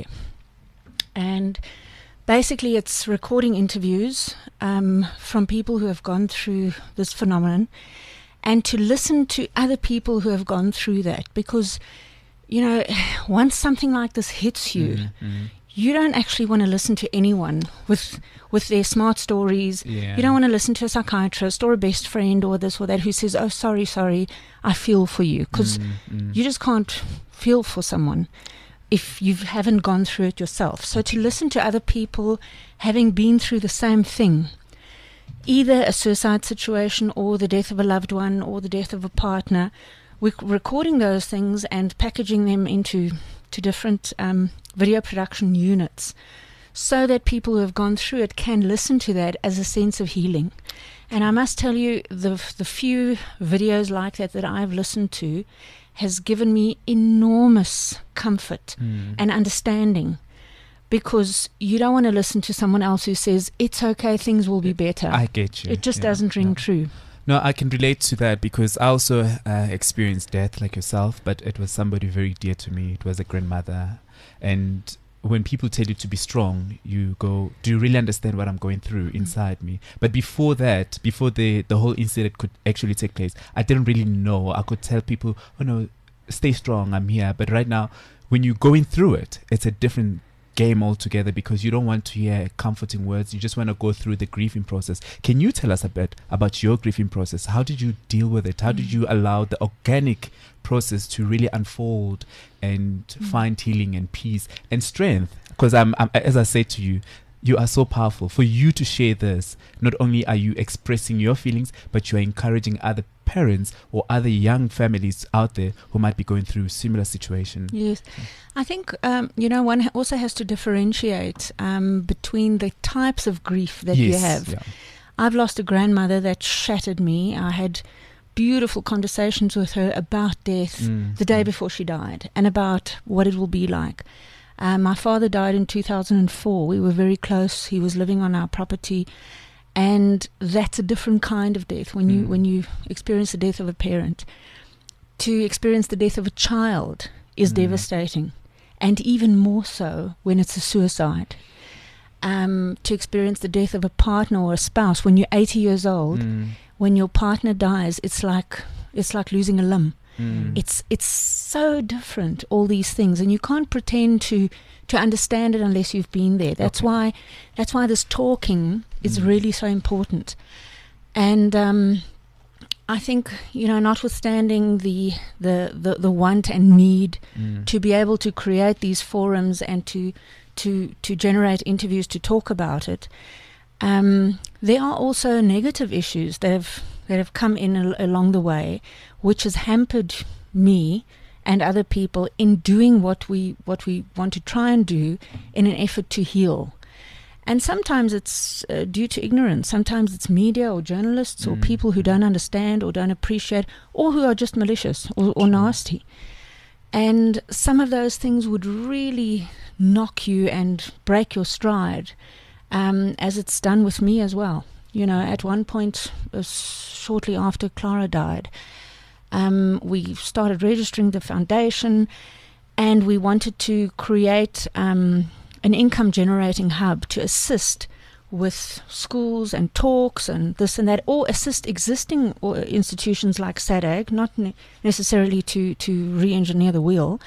And basically it's recording interviews um, from people who have gone through this phenomenon, and to listen to other people who have gone through that. Because, you know, once something like this hits you, mm-hmm. you don't actually want to listen to anyone with with their smart stories. Yeah. You don't want to listen to a psychiatrist or a best friend or this or that who says, oh, sorry, sorry, I feel for you. Because mm-hmm. you just can't feel for someone if you haven't gone through it yourself. So to listen to other people having been through the same thing, either a suicide situation or the death of a loved one or the death of a partner, we're recording those things and packaging them into to different um, video production units so that people who have gone through it can listen to that as a sense of healing. And I must tell you, the the few videos like that that I've listened to has given me enormous comfort mm. and understanding, because you don't want to listen to someone else who says, it's okay, things will be better. I get you. It just yeah. doesn't ring yeah. true. No, I can relate to that, because I also uh, experienced death like yourself, but it was somebody very dear to me. It was a grandmother. And when people tell you to be strong, you go, do you really understand what I'm going through inside mm. me? But before that, before the, the whole incident could actually take place, I didn't really know. I could tell people, oh no, stay strong, I'm here. But right now, when you're going through it, it's a different game altogether, because you don't want to hear comforting words. You just want to go through the grieving process. Can you tell us a bit about your grieving process? How did you deal with it? How mm. did you allow the organic process to really unfold and mm. find healing and peace and strength? Because I'm, I'm, as I said to you, you are so powerful. For you to share this, not only are you expressing your feelings, but you are encouraging other parents or other young families out there who might be going through similar situation. Yes. I think, um, you know, one also has to differentiate um, between the types of grief that yes, you have. Yeah. I've lost a grandmother that shattered me. I had beautiful conversations with her about death mm. the day mm. before she died, and about what it will be like. Uh, my father died in two thousand four. We were very close. He was living on our property. And that's a different kind of death when you mm. when you experience the death of a parent. To experience the death of a child is mm. devastating, and even more so when it's a suicide. Um, to experience the death of a partner or a spouse when you're eighty years old, mm. when your partner dies, it's like it's like losing a limb. Mm. It's it's so different, all these things, and you can't pretend to to understand it unless you've been there. That's okay. why that's why this talking is mm. really so important. And um, I think, you know, notwithstanding the the, the, the want and need mm. to be able to create these forums and to to to generate interviews to talk about it, um, there are also negative issues that have that have come in al- along the way, which has hampered me and other people in doing what we what we want to try and do in an effort to heal. And sometimes it's uh, due to ignorance. Sometimes it's media or journalists mm. or people who don't understand or don't appreciate, or who are just malicious or, or nasty. And some of those things would really knock you and break your stride, um, as it's done with me as well. You know, at one point, uh, shortly after Clara died, um, we started registering the foundation, and we wanted to create um, an income-generating hub to assist with schools and talks and this and that, or assist existing or institutions like SADAG, not ne- necessarily to, to re-engineer the wheel.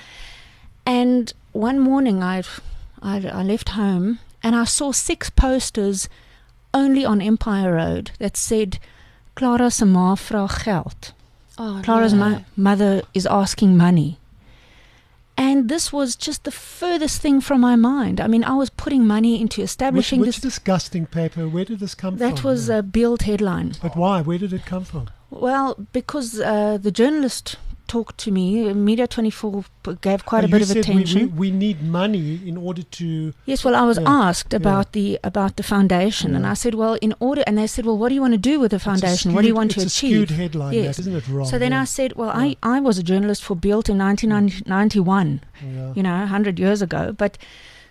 And one morning I, I, I left home, and I saw six posters only on Empire Road that said, Clara se ma vra geld. Oh, Clara's no. mo- mother is asking money. And this was just the furthest thing from my mind. I mean, I was putting money into establishing which, which this. disgusting paper? Where did this come that from? That was yeah. a Bild headline. But why? Where did it come from? Well, because uh, the journalist talked to me. Media twenty-four gave quite oh, a bit you of said attention. We, we, we need money in order to. Yes, well, I was yeah, asked about yeah. the about the foundation, yeah. and I said, well, in order, and they said, well, what do you want to do with the foundation? Skewed, what do you want to it's achieve? It's a skewed headline, yes. that, isn't it wrong? So then yeah. I said, well, yeah. I, I was a journalist for Bild in nineteen ninety-one, yeah. you know, one hundred years ago, but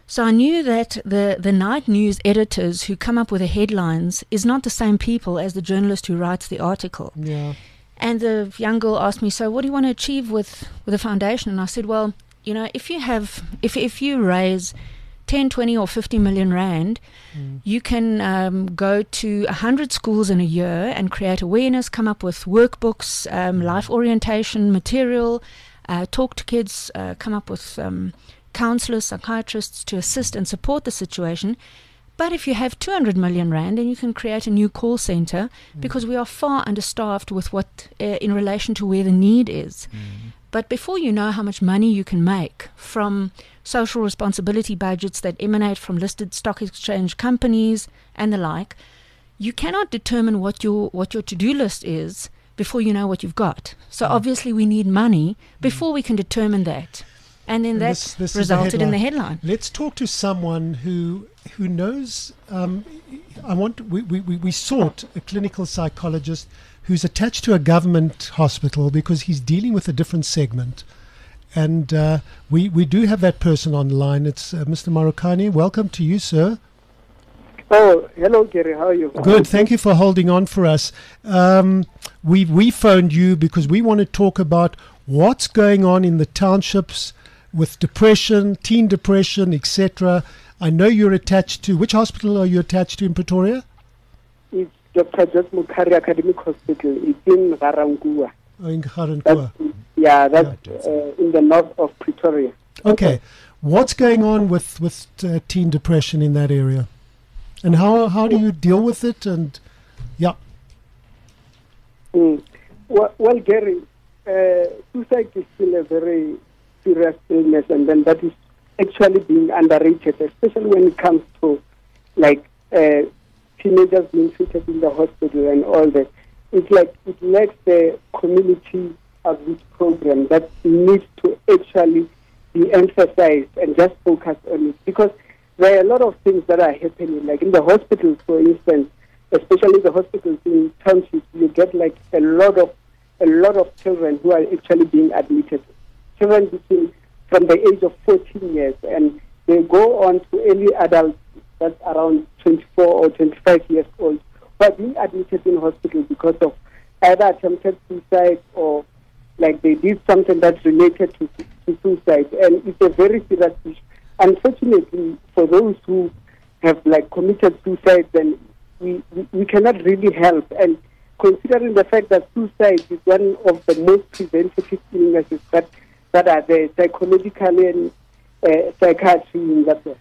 So I knew that the, the night news editors who come up with the headlines is not the same people as the journalist who writes the article. Yeah. And the young girl asked me, so what do you want to achieve with, with the foundation? And I said, well, you know, if you have, if if you raise ten, twenty or fifty million rand, mm. you can um, go to one hundred schools in a year and create awareness, come up with workbooks, um, life orientation material, uh, talk to kids, uh, come up with um, counselors, psychiatrists to assist and support the situation. But if you have two hundred million rand, then you can create a new call center mm. because we are far understaffed with what, uh, in relation to where the need is. Mm. But before you know how much money you can make from social responsibility budgets that emanate from listed stock exchange companies and the like, you cannot determine what your what your to-do list is before you know what you've got. So mm. obviously we need money before mm. we can determine that. And then that this, this resulted the in the headline. Let's talk to someone who who knows. Um, I want. We, we, we sought a clinical psychologist who's attached to a government hospital because he's dealing with a different segment. And uh, we, we do have that person online. It's uh, Mister Marokani. Welcome to you, sir. Oh, hello, Gary. How are you? Good. Thank you for holding on for us. Um, we we phoned you because we want to talk about what's going on in the townships with depression, teen depression, et cetera. I know you're attached to, which hospital are you attached to in Pretoria? It's Doctor Joseph Mukari Academic Hospital. It's in Ga-Rankuwa. Oh, in Ga-Rankuwa. Yeah, that's yeah. Uh, in the north of Pretoria. Okay. What's going on with, with uh, teen depression in that area? And how how do you deal with it? And, yeah. Mm. Well, well, Gary, uh, suicide is still a very serious illness, and then that is actually being underrated, especially when it comes to like uh, teenagers being treated in the hospital and all that. It's like it lacks the community outreach program that needs to actually be emphasized and just focus on it, because there are a lot of things that are happening, like in the hospitals, for instance, especially the hospitals in townships. You get like a lot of a lot of children who are actually being admitted. Children between from the age of fourteen years, and they go on to early adults that's around twenty-four or twenty-five years old, who are being admitted in hospital because of either attempted suicide or like they did something that's related to, to suicide, and it's a very serious issue. Unfortunately, for those who have like committed suicide, then we, we, we cannot really help. And considering the fact that suicide is one of the most preventative illnesses that that are there psychologically and uh, psychiatry in that way.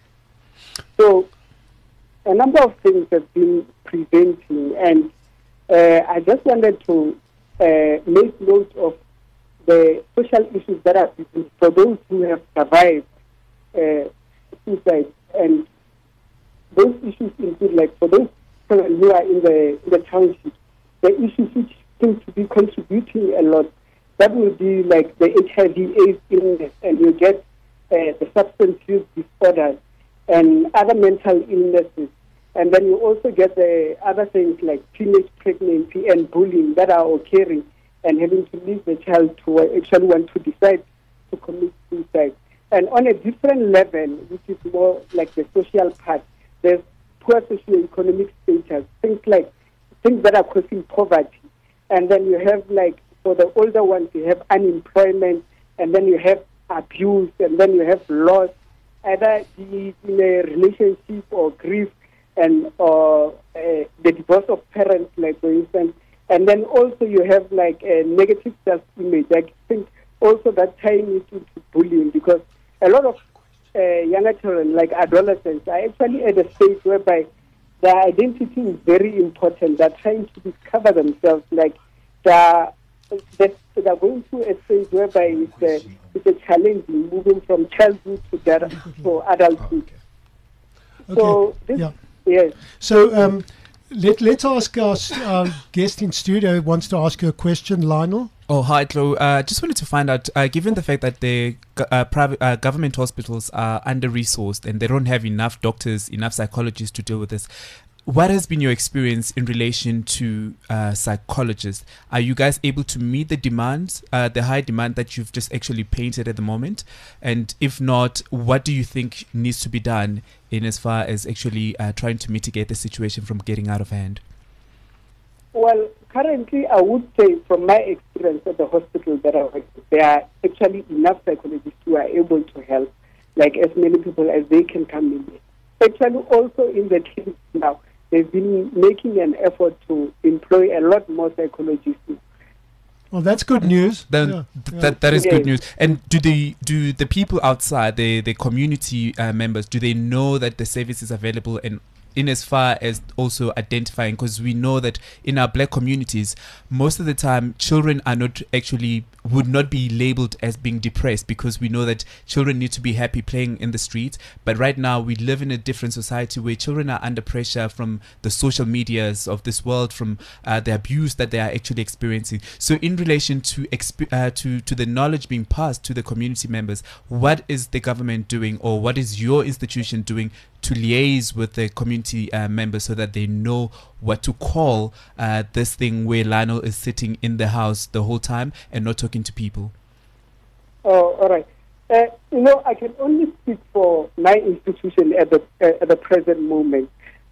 So a number of things have been preventing, and uh, I just wanted to uh, make note of the social issues that are for those who have survived uh, suicide, and those issues include, like, for those people who are in the, in the township, the issues which seem to be contributing a lot. That will be like the H I V AIDS illness, and you get uh, the substance use disorders and other mental illnesses. And then you also get the other things like teenage pregnancy and bullying that are occurring, and having to leave the child to actually want to decide to commit suicide. And on a different level, which is more like the social part, there's poor socioeconomic status, things like things that are causing poverty. And then you have, like, for the older ones, you have unemployment, and then you have abuse, and then you have loss, either in a relationship or grief, and or uh, the divorce of parents, like, for instance. And then also you have like a negative self-image. I think also that tying it into bullying, because a lot of uh, younger children, like adolescents, are actually at a stage whereby their identity is very important. They're trying to discover themselves. Like they're, they're going through a stage whereby it's a, it's a challenge in moving from childhood to, their, to adulthood. Okay. So this, yeah. yes. So um, let, let's ask our, our guest in studio who wants to ask you a question, Lionel. Oh, hi, Chloe. I uh, just wanted to find out, uh, given the fact that the uh, private uh, government hospitals are under-resourced and they don't have enough doctors, enough psychologists to deal with this, what has been your experience in relation to uh, psychologists? Are you guys able to meet the demands, uh, the high demand that you've just actually painted at the moment? And if not, what do you think needs to be done in as far as actually uh, trying to mitigate the situation from getting out of hand? Well, currently, I would say from my experience at the hospital that I work, there are actually enough psychologists who are able to help, like as many people as they can come in. Actually, also in the clinic now, they've been making an effort to employ a lot more psychologists. Well, that's good news. Then Yeah, th- yeah. that that is Yes. good news. And do the do the people outside, the the community uh, members, do they know that the service is available, and in as far as also identifying, because we know that in our black communities, most of the time children are not actually, would not be labeled as being depressed, because we know that children need to be happy playing in the streets. But right now we live in a different society where children are under pressure from the social medias of this world, from uh, the abuse that they are actually experiencing. So in relation to exp- uh, to to the knowledge being passed to the community members, what is the government doing, or what is your institution doing to liaise with the community uh, members so that they know what to call uh, this thing where Lionel is sitting in the house the whole time and not talking to people? Oh, all right. Uh, you know, I can only speak for my institution at the uh, at the present moment.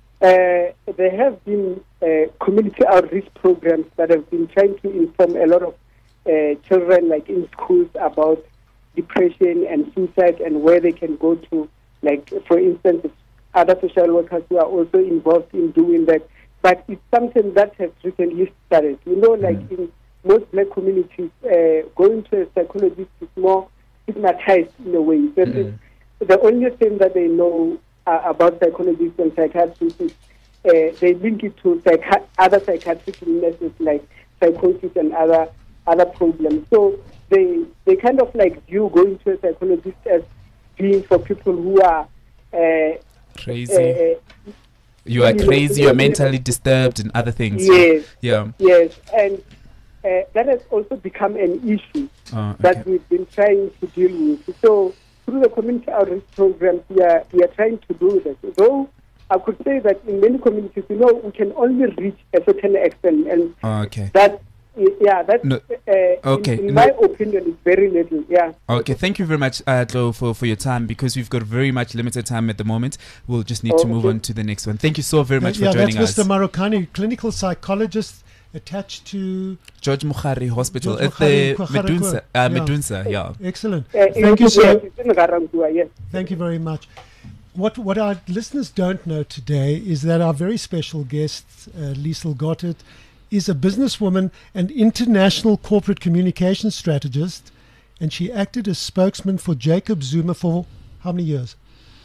Uh, there have been uh, community outreach programs that have been trying to inform a lot of uh, children, like in schools, about depression and suicide and where they can go to. Like, for instance, other social workers who are also involved in doing that. But it's something that has recently started. You know, like mm. in most black communities, uh, going to a psychologist is more stigmatized in a way. That mm. is the only thing that they know uh, about psychologists and psychiatrists is uh, they link it to psychi- other psychiatric illnesses like psychosis and other other problems. So they they kind of like view going to a psychologist as being for people who are uh, crazy. Uh, you are you crazy, know, you're mentally disturbed and other things. Yes. Yeah. Yes. And uh, that has also become an issue oh, okay. that we've been trying to deal with. So through the community outreach programs, we are, we are trying to do that. Though I could say that in many communities, you know, we can only reach a certain extent. And oh, okay. that Yeah, that's, no. uh, okay. in, in no. my opinion, it's very little, yeah. Okay, thank you very much, uh, Chloe, for, for your time, because we've got very much limited time at the moment. We'll just need oh, to move okay. on to the next one. Thank you so very much yeah, for joining that's us. Mister Marokani, clinical psychologist attached to George Mukhari Hospital George at the Mukhari, Medunsa. Uh, yeah. Medunsa, yeah. Excellent. Uh, Thank you so yes. Thank you very much. What what our listeners don't know today is that our very special guest, uh, Liesl Gottert, is a businesswoman and international corporate communication strategist, and she acted as spokesman for Jacob Zuma for how many years?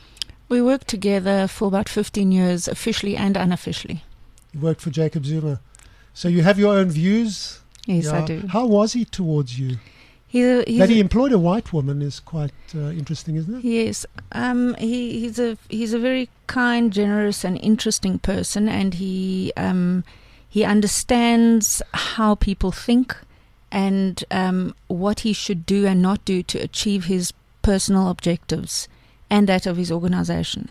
We worked together for about fifteen years, officially and unofficially. You worked for Jacob Zuma. So you have your own views? Yes, yeah. I do. How was he towards you? He's a, he's that he a, employed a white woman is quite uh, interesting, isn't it? Yes. Um, he, he's a he's a very kind, generous and interesting person, and he... Um, He understands how people think and um, what he should do and not do to achieve his personal objectives and that of his organization.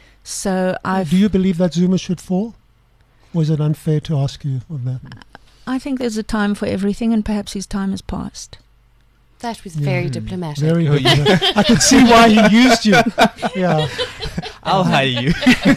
So I've... Do you believe that Zuma should fall? Or is it unfair to ask you of that? I think there's a time for everything, and perhaps his time has passed. That was very yeah. diplomatic. Very diplomatic. I could see why he used you. Yeah. I'll hire you.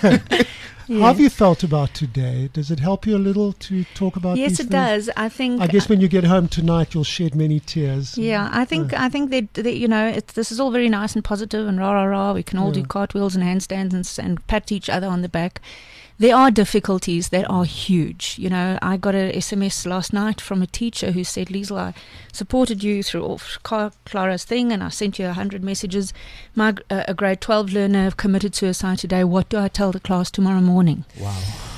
Yeah. How have you felt about today? Does it help you a little to talk about yes, these it things? does. I think. I guess when you get home tonight, you'll shed many tears. Yeah, I think. Uh, I think that, that you know, it's, this is all very nice and positive and rah rah rah. We can all Yeah. do cartwheels and handstands and, s- and pat each other on the back. There are difficulties that are huge. You know, I got an S M S last night from a teacher who said, Liesl, I supported you through all Car- Clara's thing, and I sent you a hundred messages. My uh, a grade twelve learner committed suicide today. What do I tell the class tomorrow morning? Wow.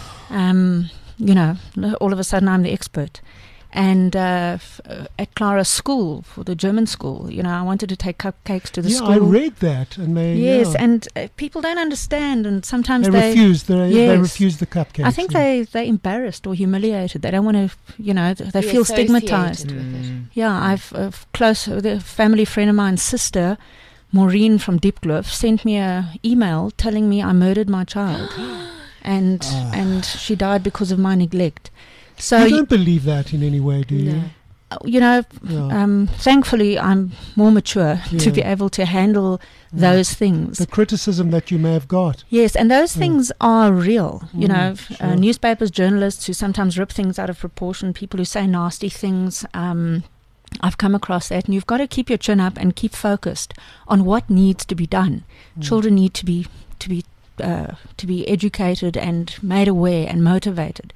Um, you know, all of a sudden I'm the expert. And uh, f- uh, at Clara's school, for the German school, you know, I wanted to take cupcakes to the yeah, school. I read that, and they Yes, yeah. and uh, people don't understand, and sometimes they, they refuse. They, yes. they refuse the cupcakes. I think yeah. they they're embarrassed or humiliated. They don't want to, you know, th- they Be feel associated stigmatized. with it. Mm. Yeah, I've a close the family friend of mine's sister, Maureen from Diepkloof, sent me a email telling me I murdered my child. and Ah. and she died because of my neglect. So you y- don't believe that in any way, do you? you know, Yeah. um, thankfully I'm more mature to Yeah. be able to handle Yeah. those things. The criticism that you may have got. Yes, and those Yeah. things are real. You Mm, know, f- uh, sure. newspapers, journalists who sometimes rip things out of proportion, people who say nasty things. Um, I've come across that, and you've got to keep your chin up and keep focused on what needs to be done. Mm. Children need to be to be uh, to be educated and made aware and motivated.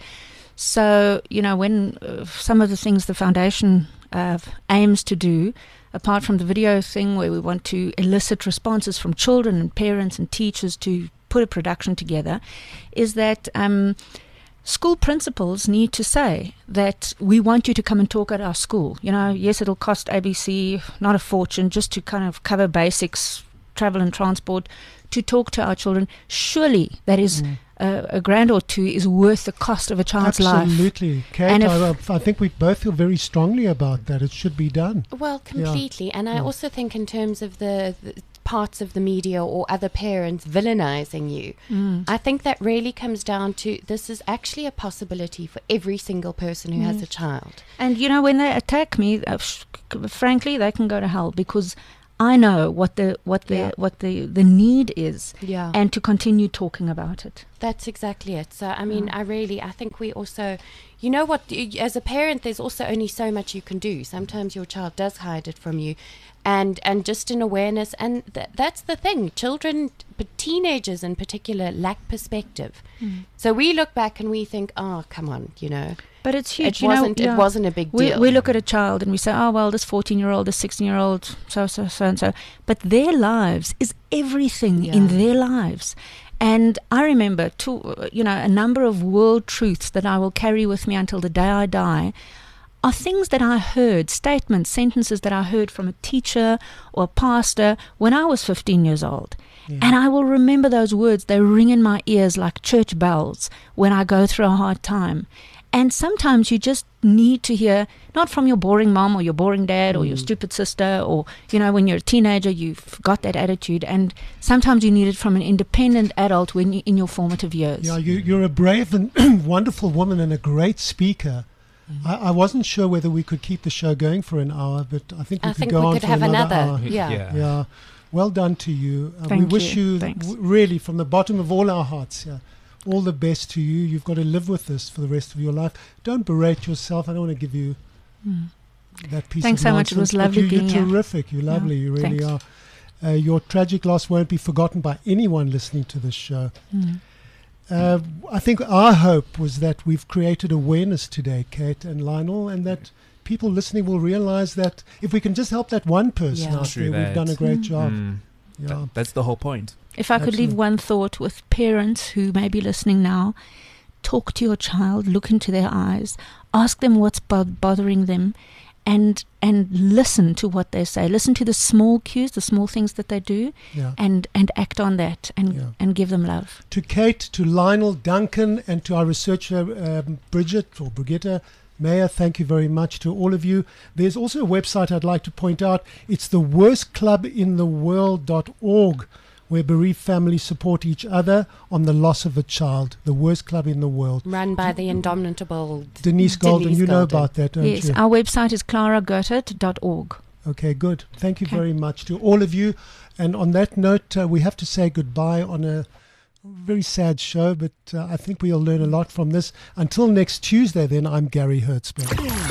So, you know, when uh, some of the things the foundation uh, aims to do, apart from the video thing where we want to elicit responses from children and parents and teachers to put a production together, is that um, school principals need to say that we want you to come and talk at our school. You know, yes, it'll cost A B C not a fortune just to kind of cover basics, travel and transport, to talk to our children. Surely that is Mm. a, a grand or two is worth the cost of a child's life. Absolutely. Kate, And if- I, I think we both feel very strongly about that. It should be done. Well, Yeah. completely. And I Yeah. also think in terms of the, the parts of the media or other parents villainizing you, Mm. I think that really comes down to this is actually a possibility for every single person who has a Yes. child. And you know, when they attack me, uh, sh- frankly, they can go to hell, because I know what the what the Yeah. what the the need is, Yeah. and to continue talking about it. That's exactly it. So, I mean, I really, I think we also, you know what, y- as a parent, there's also only so much you can do. Sometimes your child does hide it from you. And, and just an awareness. And th- that's the thing. Children, but teenagers in particular, lack perspective. Mm. So we look back and we think, oh, come on, you know. But it's huge. It you know, wasn't, yeah. it wasn't a big we, deal. We look at a child and we say, oh, well, this fourteen-year-old, this sixteen-year-old, so, so, so, and so. But their lives is everything in Yeah. their lives. And I remember, to, uh, you know, a number of world truths that I will carry with me until the day I die are things that I heard, statements, sentences that I heard from a teacher or a pastor when I was fifteen years old. Yeah. And I will remember those words. They ring in my ears like church bells when I go through a hard time. And sometimes you just need to hear, not from your boring mom or your boring dad or your Mm. stupid sister, or, you know, when you're a teenager, you've got that attitude. And sometimes you need it from an independent adult when you in your formative years. Yeah, you, you're a brave and wonderful woman and a great speaker. Mm-hmm. I, I wasn't sure whether we could keep the show going for an hour, but I think we I could think go we on could for have another, another. hour. Yeah. Yeah. Yeah. Well done to you. Uh, we Thank wish you. you, Thanks. w- really, from the bottom of all our hearts, yeah, all the best to you. You've got to live with this for the rest of your life. Don't berate yourself. I don't want to give you Mm. that piece Thanks of so much. It was nonsense, but lovely you, being You're here. terrific. You're Yeah, lovely. You really thanks. are. Uh, your tragic loss won't be forgotten by anyone listening to this show. Mm. Uh, I think our hope was that we've created awareness today, Kate and Lionel, and that people listening will realize that if we can just help that one person Yeah. out True there, we've that. done a great Mm. job. Mm. Yeah. That- that's the whole point. If I could leave Excellent. one thought with parents who may be listening now, talk to your child, look into their eyes, ask them what's bo- bothering them, and and listen to what they say. Listen to the small cues, the small things that they do, Yeah. and, and act on that, and, Yeah. and give them love. To Kate, to Lionel, Duncan, and to our researcher, um, Bridget or Brigitte Mayer, thank you very much to all of you. There's also a website I'd like to point out. It's the worst club in the world dot org, where bereaved families support each other on the loss of a child. The worst club in the world. Run by the indomitable Denise Golden, Denise you know Golden. about that, don't Yes, you? our website is clara goethert dot org. Okay, good. Thank you Okay. very much to all of you. And on that note, uh, we have to say goodbye on a very sad show, but uh, I think we'll learn a lot from this. Until next Tuesday, then, I'm Gary Hertzberg.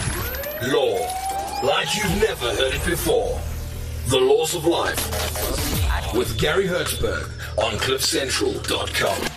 Law, like you've never heard it before. The Laws of Life with Gary Hertzberg on cliff central dot com.